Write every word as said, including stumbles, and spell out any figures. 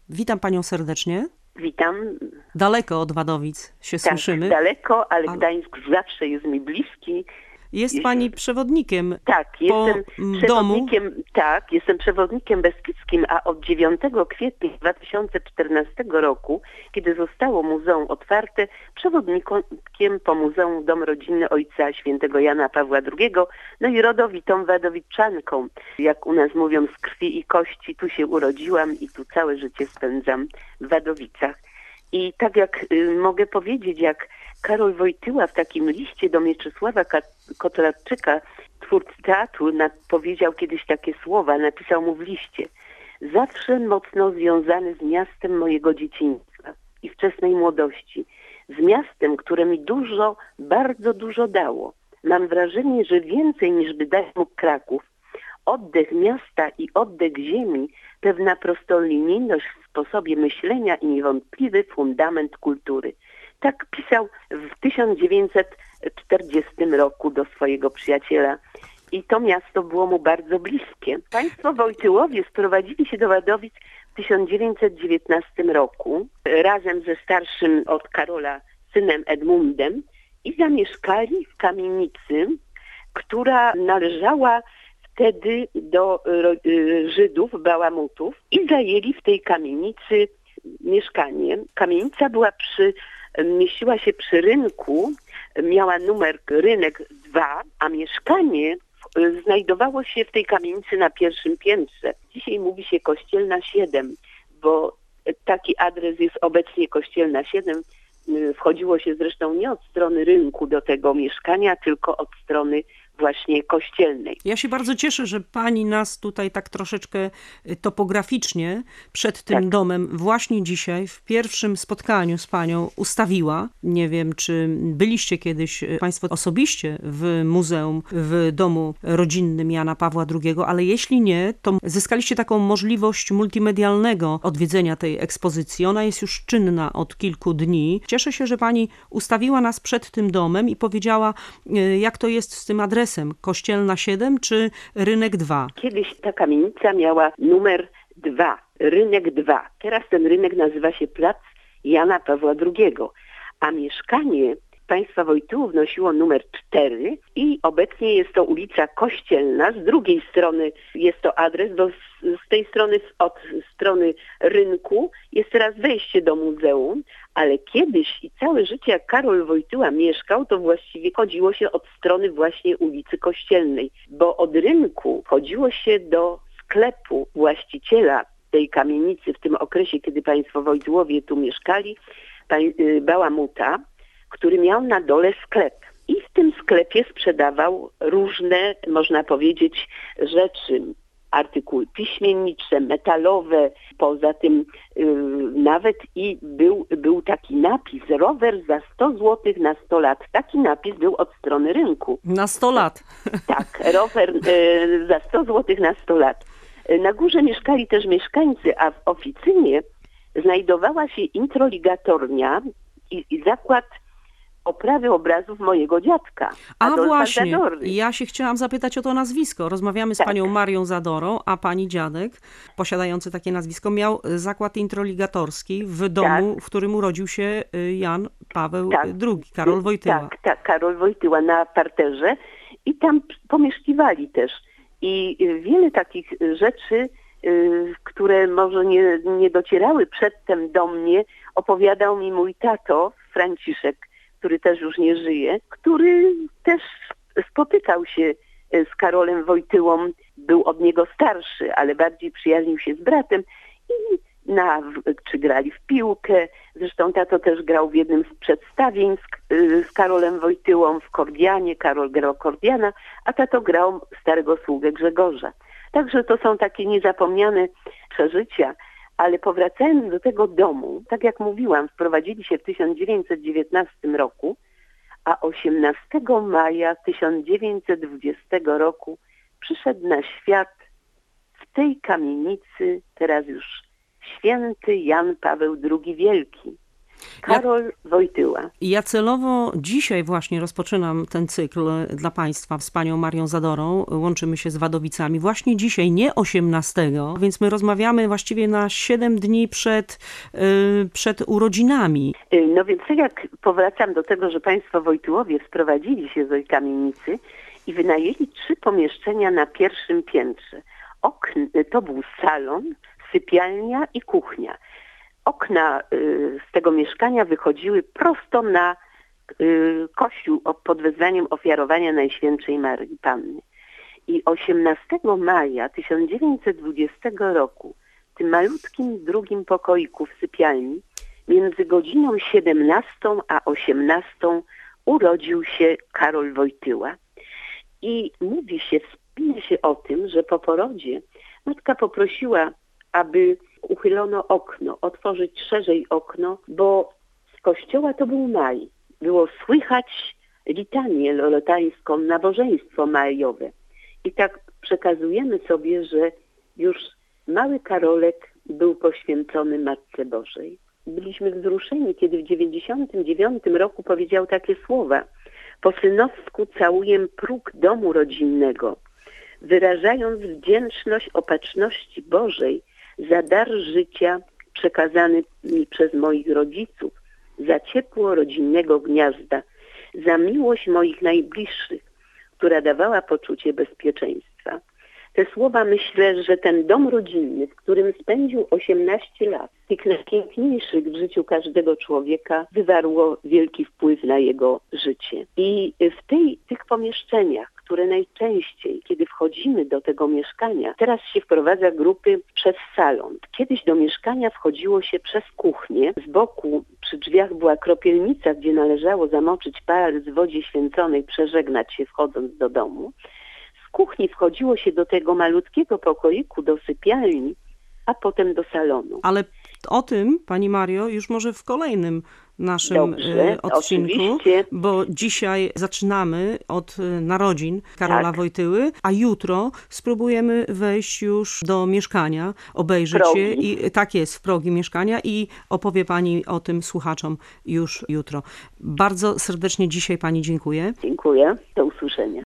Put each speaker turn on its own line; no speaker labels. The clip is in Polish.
Witam panią serdecznie.
Witam.
Daleko od Wadowic się
Tak,
słyszymy.
daleko, ale
A-
Gdańsk zawsze jest mi bliski.
Jest
Jest-
pani przewodnikiem
Tak,
po
jestem
mm, domu.
przewodnikiem, tak, jestem przewodnikiem beskidzkim, a od dziewiątego kwietnia dwa tysiące czternastego roku, kiedy zostało muzeum otwarte, przewodnikiem po Muzeum Dom Rodzinny Ojca Świętego Jana Pawła drugiego, no i rodowitą wadowiczanką. Jak u nas mówią, z krwi i kości, tu się urodziłam i tu całe życie spędzam w Wadowicach. I tak jak y, mogę powiedzieć, jak Karol Wojtyła w takim liście do Mieczysława Ka- Kotlarczyka, twórcy teatru, na, powiedział kiedyś takie słowa, napisał mu w liście: zawsze mocno związany z miastem mojego dzieciństwa i wczesnej młodości, z miastem, które mi dużo, bardzo dużo dało. Mam wrażenie, że więcej niż by dać mógł Kraków. Oddech miasta i oddech ziemi, pewna prostolinijność w sposobie myślenia i niewątpliwy fundament kultury. Tak pisał w tysiąc dziewięćset czterdziestym roku do swojego przyjaciela i to miasto było mu bardzo bliskie. Państwo Wojtyłowie sprowadzili się do Wadowic w tysiąc dziewięćset dziewiętnastym roku razem ze starszym od Karola synem Edmundem i zamieszkali w kamienicy, która należała wtedy do y, Żydów, Bałamutów, i zajęli w tej kamienicy mieszkanie. Kamienica była przy, mieściła się przy rynku, miała numer rynek dwa, a mieszkanie y, znajdowało się w tej kamienicy na pierwszym piętrze. Dzisiaj mówi się Kościelna siedem, bo taki adres jest obecnie Kościelna siedem. Y, Wchodziło się zresztą nie od strony rynku do tego mieszkania, tylko od strony właśnie kościelnej.
Ja się bardzo cieszę, że pani nas tutaj tak troszeczkę topograficznie przed tym
Tak.
domem właśnie dzisiaj w pierwszym spotkaniu z panią ustawiła. Nie wiem, czy byliście kiedyś państwo osobiście w muzeum, w domu rodzinnym Jana Pawła drugiego, ale jeśli nie, to zyskaliście taką możliwość multimedialnego odwiedzenia tej ekspozycji. Ona jest już czynna od kilku dni. Cieszę się, że pani ustawiła nas przed tym domem i powiedziała, jak to jest z tym adresem. Kościelna siedem czy Rynek dwa?
Kiedyś ta kamienica miała numer dwa, rynek dwa. Teraz ten rynek nazywa się Plac Jana Pawła drugiego, a mieszkanie państwa Wojtyłów nosiło numer cztery i obecnie jest to ulica Kościelna. Z drugiej strony jest to adres, bo z, z tej strony, od strony rynku jest teraz wejście do muzeum, ale kiedyś i całe życie jak Karol Wojtyła mieszkał, to właściwie chodziło się od strony właśnie ulicy Kościelnej, bo od rynku chodziło się do sklepu właściciela tej kamienicy w tym okresie, kiedy państwo Wojtyłowie tu mieszkali, Bałamuta, który miał na dole sklep. I w tym sklepie sprzedawał różne, można powiedzieć, rzeczy, artykuły piśmiennicze, metalowe. Poza tym yy, nawet i był, był taki napis: rower za sto złotych na sto lat. Taki napis był od strony rynku.
Na sto lat.
Tak, rower yy, za sto złotych na sto lat. Na górze mieszkali też mieszkańcy, a w oficynie znajdowała się introligatornia i, i zakład oprawy obrazów mojego dziadka,
A
Adolfa
właśnie,
Zadory.
ja się chciałam zapytać o to nazwisko. Rozmawiamy z
Tak.
panią Marią Zadorą, a pani dziadek, posiadający takie nazwisko, miał zakład introligatorski w domu, w którym urodził się Jan Paweł
Tak.
drugi, Karol Wojtyła.
Tak, tak, Karol Wojtyła na parterze i tam pomieszkiwali też. I wiele takich rzeczy, y, które może nie, nie docierały przedtem do mnie, opowiadał mi mój tato, Franciszek, który też już nie żyje, który też spotykał się z Karolem Wojtyłą, był od niego starszy, ale bardziej przyjaźnił się z bratem i na, czy grali w piłkę. Zresztą tato też grał w jednym z przedstawień z, z Karolem Wojtyłą w Kordianie. Karol grał Kordiana, a tato grał starego sługę Grzegorza. Także to są takie niezapomniane przeżycia. Ale powracając do tego domu, tak jak mówiłam, wprowadzili się w tysiąc dziewięćset dziewiętnastym roku, a osiemnastego maja tysiąc dziewięćset dwudziestego roku przyszedł na świat w tej kamienicy teraz już święty Jan Paweł drugi Wielki. Karol Wojtyła.
Ja celowo dzisiaj właśnie rozpoczynam ten cykl dla Państwa z panią Marią Zadorą. Łączymy się z Wadowicami. Właśnie dzisiaj, nie osiemnastego, więc my rozmawiamy właściwie na siedem dni przed, yy, przed urodzinami.
No więc tak jak powracam do tego, że państwo Wojtyłowie sprowadzili się z Ojkamienicy i wynajęli trzy pomieszczenia na pierwszym piętrze. Okn, to był salon, sypialnia i kuchnia. Okna y, z tego mieszkania wychodziły prosto na y, kościół pod wezwaniem ofiarowania Najświętszej Maryi Panny. I osiemnastego maja tysiąc dziewięćset dwudziestego roku w tym malutkim drugim pokoiku w sypialni między godziną siedemnastą a osiemnastą urodził się Karol Wojtyła. I mówi się, wspomina się o tym, że po porodzie matka poprosiła, aby uchylono okno, otworzyć szerzej okno, bo z kościoła to był maj. Było słychać litanię lolotańską, nabożeństwo majowe. I tak przekazujemy sobie, że już mały Karolek był poświęcony Matce Bożej. Byliśmy wzruszeni, kiedy w dziewięćdziesiątym dziewiątym roku powiedział takie słowa: po synowsku całuję próg domu rodzinnego, wyrażając wdzięczność opatrzności Bożej za dar życia przekazany mi przez moich rodziców, za ciepło rodzinnego gniazda, za miłość moich najbliższych, która dawała poczucie bezpieczeństwa. Te słowa, myślę, że ten dom rodzinny, w którym spędził osiemnaście lat, tych najpiękniejszych w życiu każdego człowieka, wywarło wielki wpływ na jego życie. I w tej, tych pomieszczeniach, które najczęściej, kiedy wchodzimy do tego mieszkania, teraz się wprowadza grupy przez salon. Kiedyś do mieszkania wchodziło się przez kuchnię. Z boku przy drzwiach była kropielnica, gdzie należało zamoczyć palec w wodzie święconej, przeżegnać się wchodząc do domu. Z kuchni wchodziło się do tego malutkiego pokoiku, do sypialni, a potem do salonu.
Ale o tym, pani Mario, już może w kolejnym naszym
Dobrze,
odcinku,
oczywiście.
Bo dzisiaj zaczynamy od narodzin Karola
Tak.
Wojtyły, a jutro spróbujemy wejść już do mieszkania, obejrzeć
Progi.
je i tak jest, w progi mieszkania i opowie pani o tym słuchaczom już jutro. Bardzo serdecznie dzisiaj pani dziękuję.
Dziękuję. Do usłyszenia.